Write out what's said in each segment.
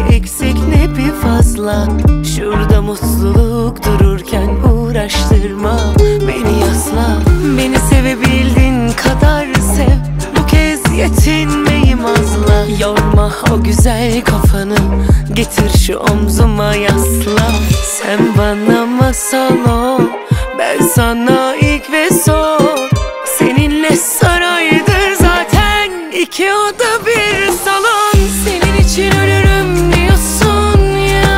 bir eksik ne bir fazla. Şurada mutluluk dururken uğraştırma beni asla. Beni sevebildin kadar sev, bu kez yetinmeyim azla. Yorma o güzel kafanı, getir şu omzuma yasla. Sen bana masal ol, ben sana ilk ve son. Seninle saraydır zaten iki oda bir salon. Senin için ölürüm diyorsun ya,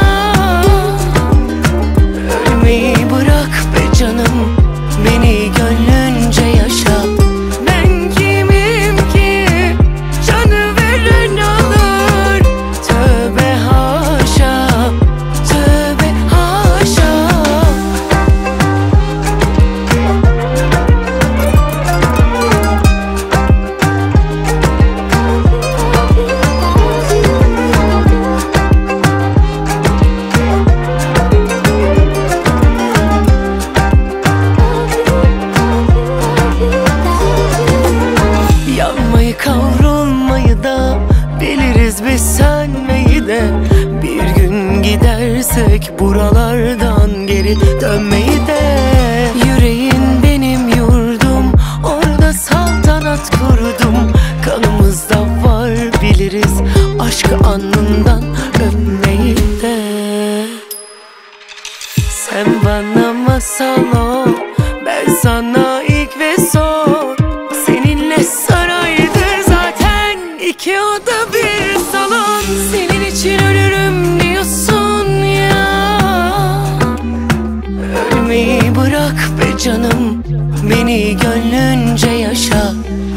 ölmeyi bırak be canım, beni gönlünce yaşa. Ben kimim ki canı veren olur? Tövbe haşa, tövbe haşa. Yanmayı kavrulmayı da biliriz biz senmeyi de. Bir gün gidersek buralardan geri dönmeyi de. Yüreğin benim yurdum, orada saltanat kurdum. Kanımızda var biliriz aşkı alnından öpmeyi de. Sen bana masal ol, ben sana ilk ve son. Seninle saraydır zaten iki oda bir salon. Senin için ölürüm diyorsun ya, ölmeyi bırak be canım, beni gönlünce yaşa.